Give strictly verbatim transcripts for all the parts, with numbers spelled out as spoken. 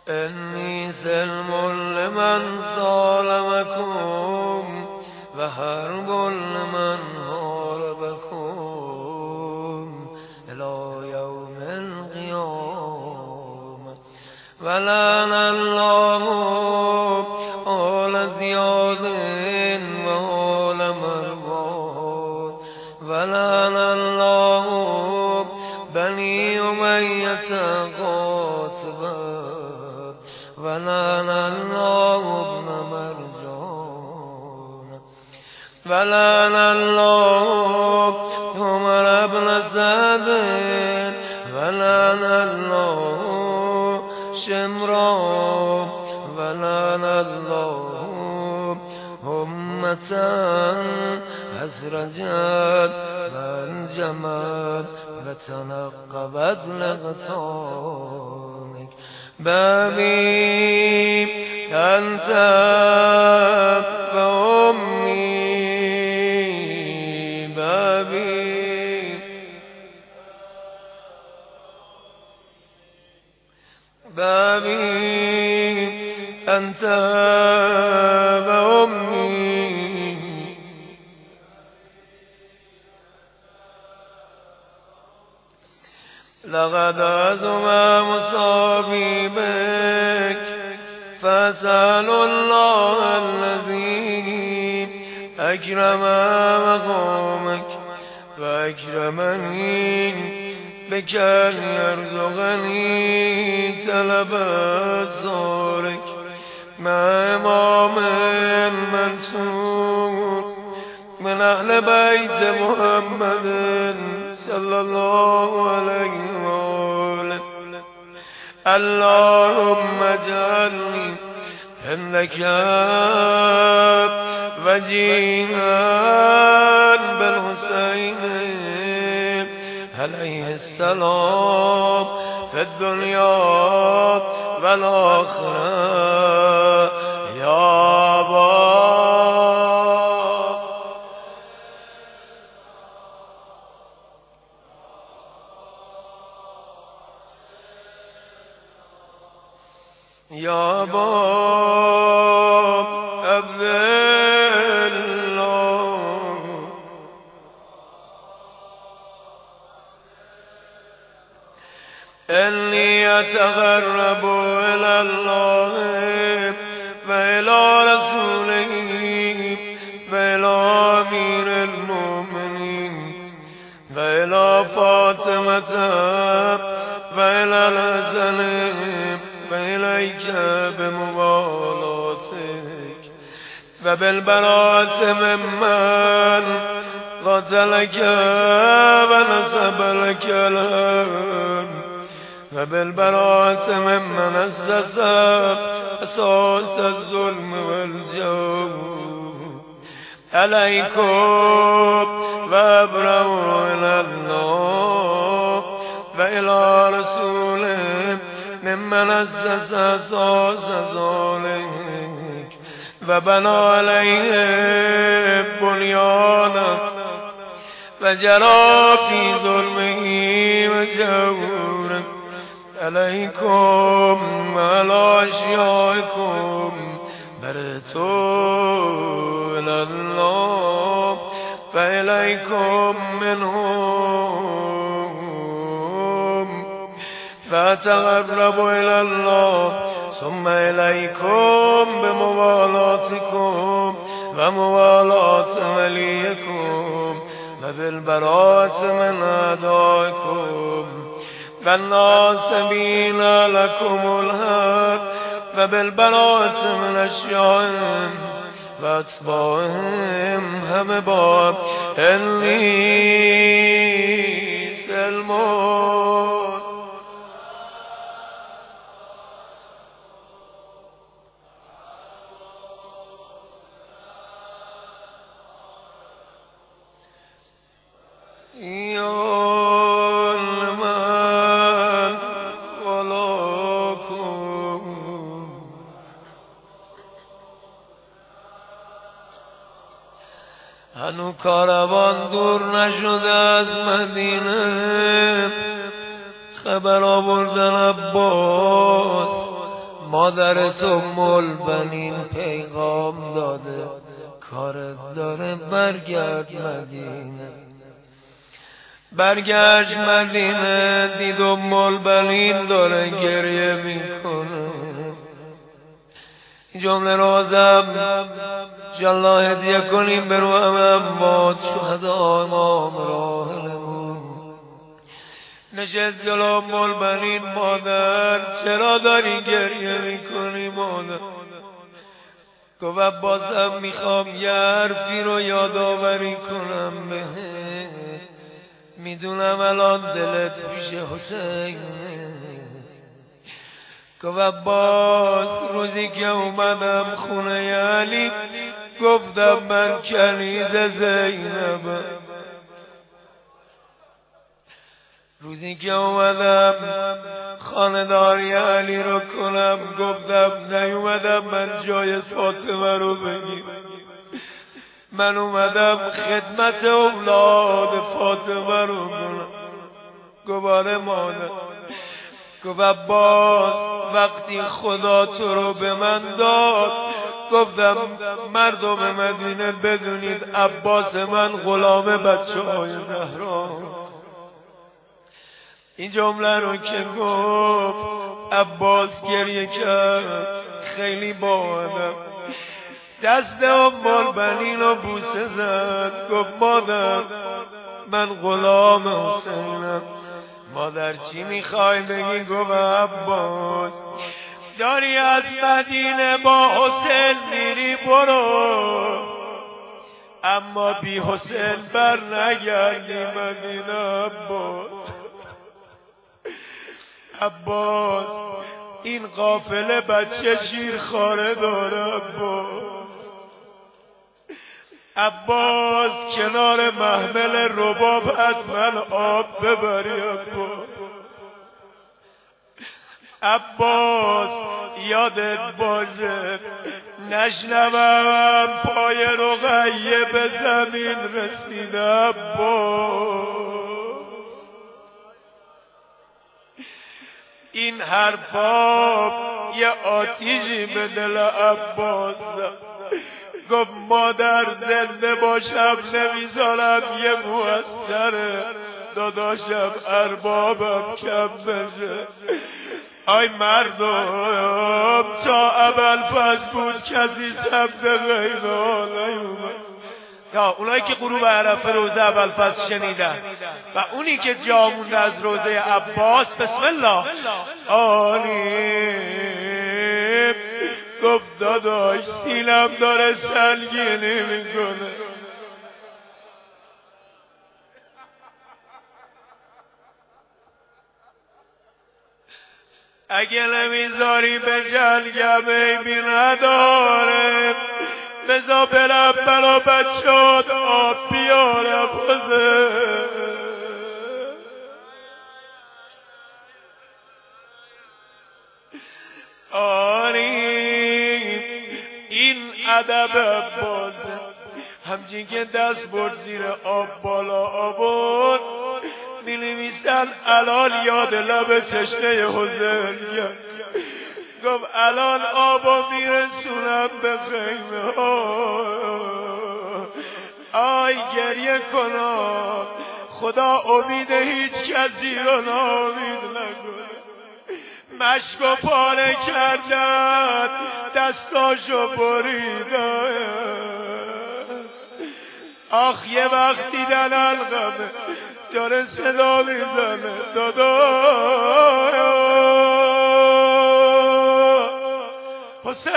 انی سلم لمن ظالمکم و حرب لمن حاربکم الی یوم القیامه ولعن الله آل زیاد و آل مرباد ولعن الله بنی امیة قاتبه ولعن الله ابن مرجان ولعن الله عمر بن سعد ولعن الله شمرا ولعن الله أمة أسرجت وانجمت وتنقبت لغطانك بابي أنت وأمي بابي بابي أنت وأمي لقد عزم مصابي بك فأسأل الله الذي أكرم مقامك وأكرمني بك أن يرزقني طلب أسرارك مع إمام منصور من أهل بيت محمد صلى الله عليه وآله اللهم اجعلني عندك وجيها بالحسين عليه السلام في الدنيا والآخرة يا باب يا باب عبد الله إني أتقرب إلى الله وإلى رسوله وإلى أمير المؤمنين وإلى فاطمة وإلى الحسن وإليك بموالاتك وبالبراءة ممن قتلك ونسب لك الهم وبالبراءة ممن أسس أساس الظلم والجور عليكم وأبرأوا إلى الله وإلى رسوله ممن أسس أساس ذلك وبنى عليه بنيانا وجرى في ظلمه وجوره عليكم وعلى أشيائكم برتوا إلى الله فإليكم منهم فتقربوا إلى الله ثم إليكم بموالاتكم وموالاة وليكم وبالبراءة من أعدائكم والناصبين لكم الحق وبالبراءة من أشيائهم وأتباعهم هم باب إني سلمون هنو کاروان دور نشده از مدینه خبر آوردن عباس مادرت ام البنین پیغام داده کارت داره برگرد مدینه. برگشت مدینه، دید ام البنین داره گریه میکنه. این جمله رو ازم انشالله هدیه کنیم به روح اموات شهدا امام راحلمون. نشست جلو ام البنین، مادر چرا داری گریه میکنی مادر؟ گفت بازم میخوام یه حرفی رو یادآوری کنم به، میدونم الان دلت پیش حسین. گفت باز روزی که اومدم خونه علی گفتم من کنیز زینبم. روزی که اومدم خانداری علی رو کنم گفتم نیومدم من جای فاطمه رو بگیرم، من اومدم خدمت اولاد فاطمه رو کنم. گواره مادر. گفت باز وقتی خدا تو رو به من داد گفتم مردم مدینه بدونید عباس من غلام بچه های زهرا. این جمله رو که گفت عباس گریه کرد خیلی با ادب، دست ام البنین رو بوسه زد. گفت مادر من غلام حسینم. مادر چی میخوای بگی؟ گفت عباس داری از مدینه با حسین میری برو، اما بی حسین بر نگردی مدینه. عباس عباس این قافله بچه شیرخواره داره. عباس عباس کنار محمل رباب حتما آب ببری. عباس عباس یادت باشه نشنوم پای رقیه به زمین رسیده. عباس این حرفا یه آتیشی به دل عباس زد. گفت مادر زنده باشم نمیذارم یه موثر داداشم اربابم کم بشه. آی مردم تا ابوالفضل بود کسی سمت غیر آنه یا اونایی که غروب عرفه روزه ابوالفضل شنیدن و اونی که جا مونده از روزه عباس بسم الله آریم. گفت داداش سینم داره سنگینی میکنه. اگه نمیذاری به جلگم ایبی نداره بذار برم برا بچه‌ات آب بیارم. آریم این ادب عباس همچین که دست برد زیر آب بالا آورد می‌نویسن الان یاد لب چشمه حسین گرد. گفت الان آبا میرسونم به خیمه. آی گریه کنم خدا امید هیچ کسی رو ناامید نکنه. مشک و پاره کردن دستاشو بریدن. آخ یه وقت دیدن القمه داره صدا میزنه دادا حسین.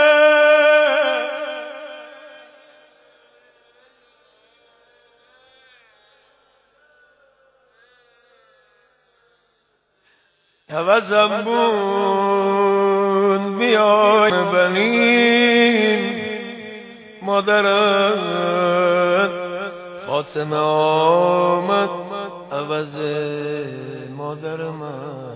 عوضم بود بیای بنین مادرت فاطمه آمد عوض مادر من.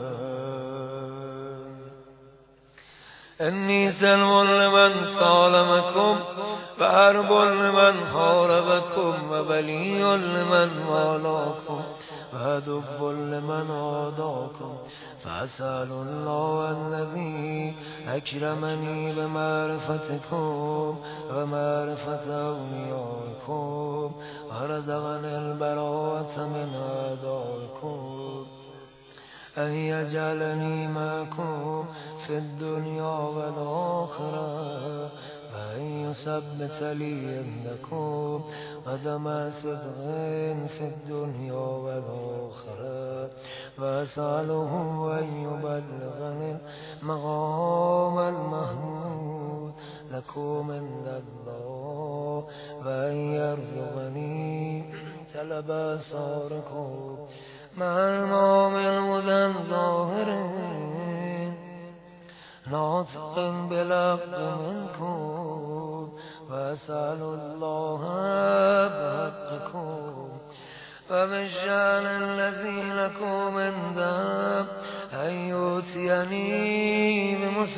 انی سلم لمن سالمکم و حرب لمن حاربکم و ولی لمن والاکم وعدو لمن عاداكم فأسأل الله الذي أكرمني بمعرفتكم ومعرفة أوليائكم ورزقني البراءة من أعدائكم أن يجعلني معكم في الدنيا والآخرة وأن يثبت لي عندكم قدم صدق في الدنيا والآخرة وأسأله أن يبلغني المقام المحمود لكم عند الله وأن يرزقني طلب أسراركم مع المؤمن الهدى ظاهرين ناطق بالحق منكم وأسأل الله بحقكم وبالشأن الذي لكم عنده أن يؤتيني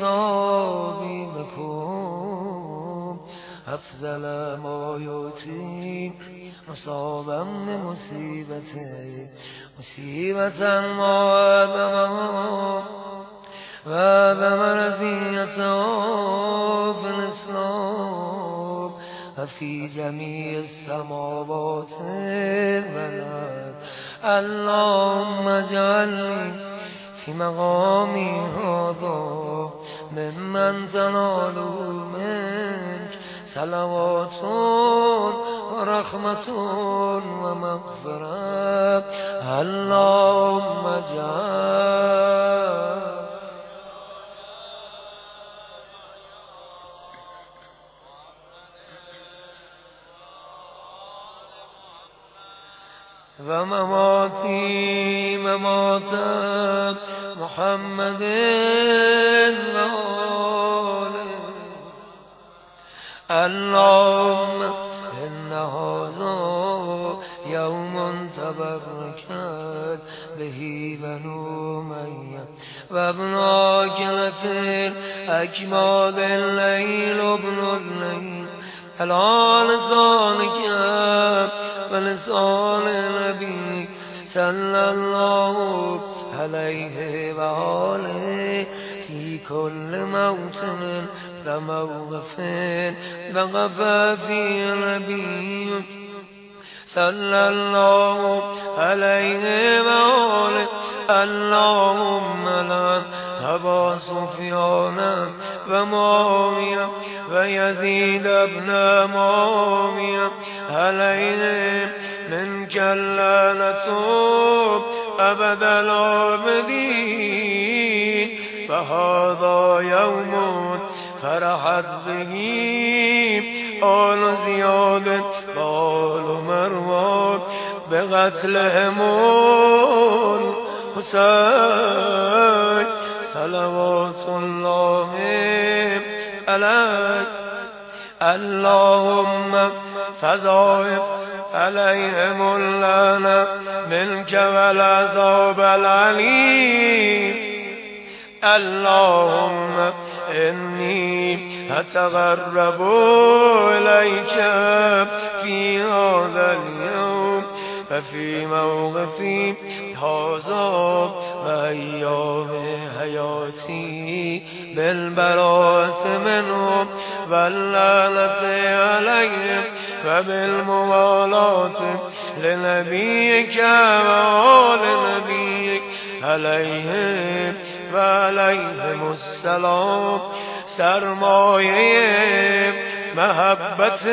بمصابيبكم أفضل ما يؤتي مصابا لمصيبتي مصيبة ما بمهم وبمرضيته في الإسلام وفي جميع السماوات والأرض اللهم اجعلني في مقامي هذا ممن تنال منك صلوات ورحمة ومغفرة اللهم اجعل ومماتي ممات محمد اللهم إن هذا يوم تبركت به بنو أمية وابن عاقلة الأكمال الليل ابن الليل على لسانك ولسان النبي صلى الله عليه وآله في كل موطن وموقف وقف في النبي صلى الله عليه وآله اللهم لا أبا سفيان ومعاوية ويزيد ابن معاوية عليهم منك لا نتوب أبد العابدين فهذا يوم فرحت به آل زياد وآل مروان بقتلهم الحسين صلوات الله عليه اللهم فضائف عليهم اللعنة منك والعذاب العليم اللهم إني أتغرب إليك في هذا اليوم ففي موقفي هذا وأيام حياتي بالبراءة منهم واللعنة عليهم وبالموالاة لنبيك وآل نبيك عليهم وعليهم السلام سرمایه محبت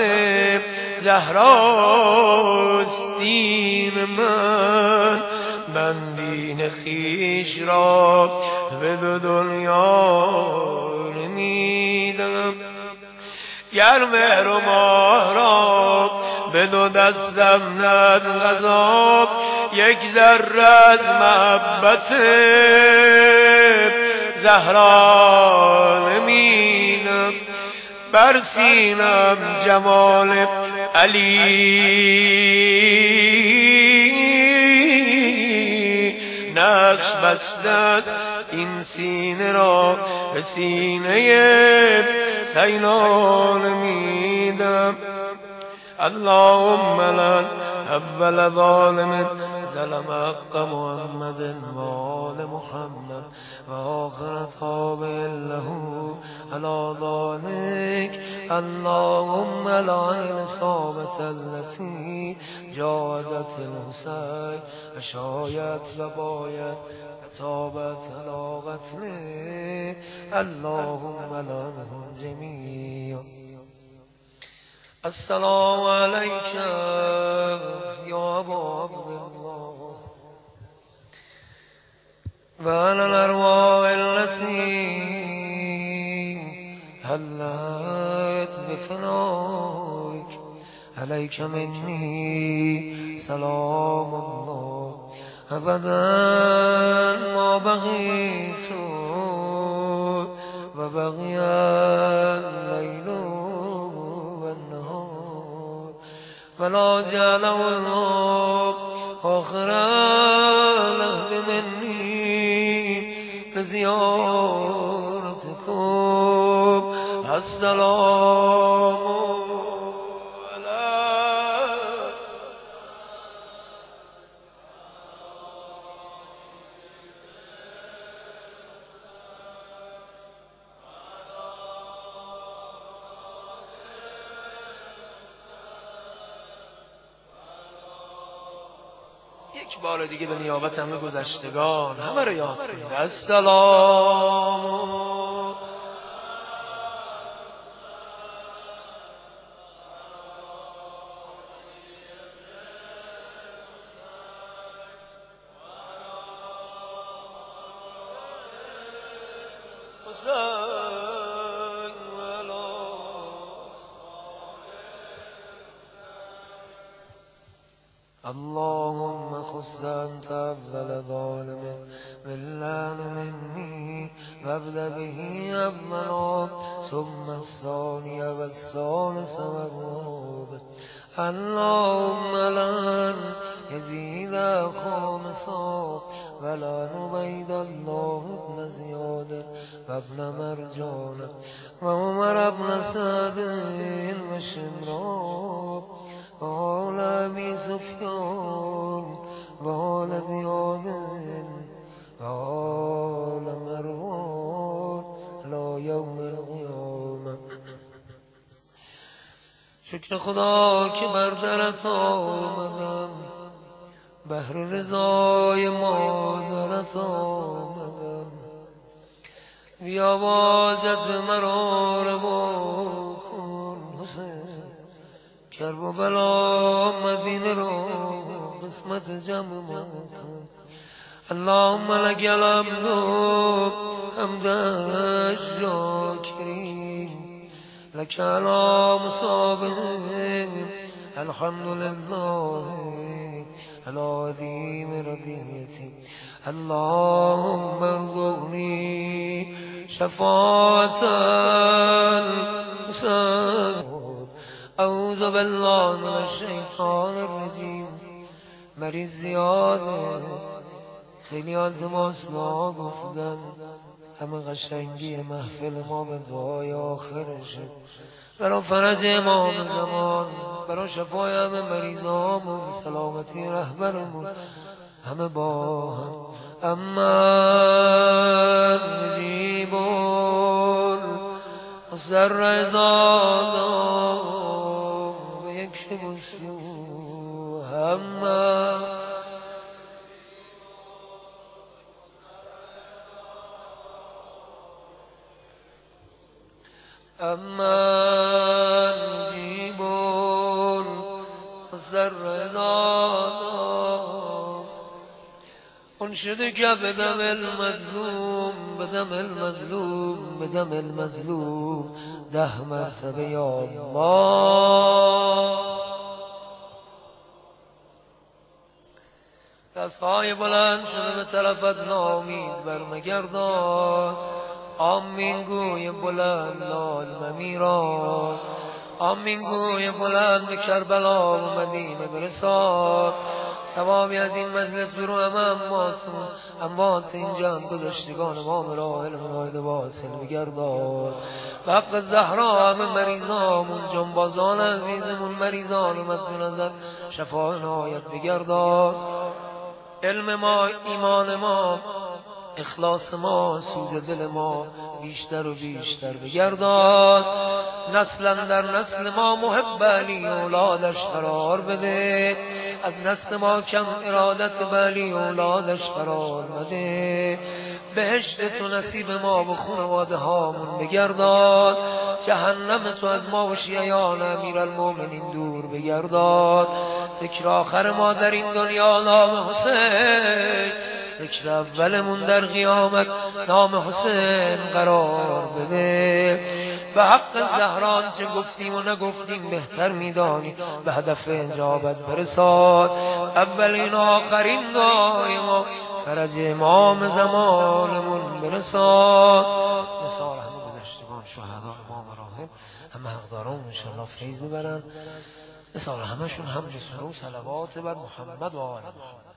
زهراست دین من من دین خیش را به دو دنیا نمیدم گر مهر و ماه را به دو دستم ند غذاب یک ذره از محبت زهرا نمیدم بر سینم جمال علی نقش بسته این سینه را به سینه سیلان میدم اللهم لن اول ظالم عجل حق محمد و آل محمد و آخر تابع له على ذلك. اللهم لعن صابت التي جادت الحسین و شاید و باید تابت على قتله. اللهم لعنهم جميعا. السلام عليك يا أبا عبد الله وعلى الأرواح التي هلت بفنائك. عليك مني سلام الله أبدا ما بغيت وبغي الليل والنهار ولا جعله الله آخر العهد مني لزيارتكم. السلام یک بار دیگه به نیابت همه گذشتگان همه رو یاد کنید. السلام اللهم خص أنت أفضل ظالم بالله مني وابدأ به أفضل ثم الثاني والثالث والرابع. اللهم لن يزيد خامسا ولا نبيد الله ابن زياد وابن مرجان وعمر ابن سعد وشمران وآل أبي سفيان وآل زياد وآل مروان لا يوم القيامة. شکر خدا که بر درت آمدم، بهر رضای مادرت آمدم. بیا واجت مرا روا کن حسین، کرب و بلا مدینه را قسمت جمع ما کن. اللهم لك الحمد حمد الشاکرین، لك على مصابه الحمد لله على عظيم رضيتي. اللهم ارزقني شفاعة الحسين. اعوذ بالله من الشیطان الرجیم. مریض زیاده، خیلی از ما اصلا گفتن همه قشنگی محفل ما به دعای آخرشه، برای فرج امام زمان، برای شفای همه مریضامون، سلامتی رهبرمون، همه با هم. اما نجیبون سر ازادا و یک شبشو اما اما نجیبون سر ازادا انشدك بدم المظلوم بدم المظلوم بدم المظلوم ده مرتبه یا الله. دستهای بلند شده به طرفت نامید برمگردان. آمین گوی بلند لال ممیران، آمین گوی بلند به کربلا و مدینه برسان. ثوابی از این مجلس برو همه امواتون، اموات اینجا هم گذشتگان ما مراحل مناید واصل بگردان. به حق زهرا همه مریضامون، جنبازان عزیزمون مریضان مد نظر شفا عنایت بگردان. علم ما، ایمان ما، اخلاص ما، سوز دل ما بیشتر و بیشتر بگردان. نسلا در نسل ما محب علی اولادش قرار بده، از نسل ما کم ارادت بلی اولادش قرار بده. بهشت تو نصیب ما و خانواده هامون بگردان، جهنم تو از ما و شیعان امیرالمومنین دور بگردان. ذکر آخر ما در این دنیا نام حسین، ذکر اولمون در قیامت نام حسین قرار بده. به حق زهران چه گفتیم و نگفتیم بهتر میدانی، به هدف اجابت برساد. اولین آخرین دعای ما فرج امام زمانمون برساد. مثال همه گذشتگان شهدا امام راحل همه حقداران انشاءالله فیض میبرن. مثال همشون هم جسر و صلوات بر محمد و آل محمد.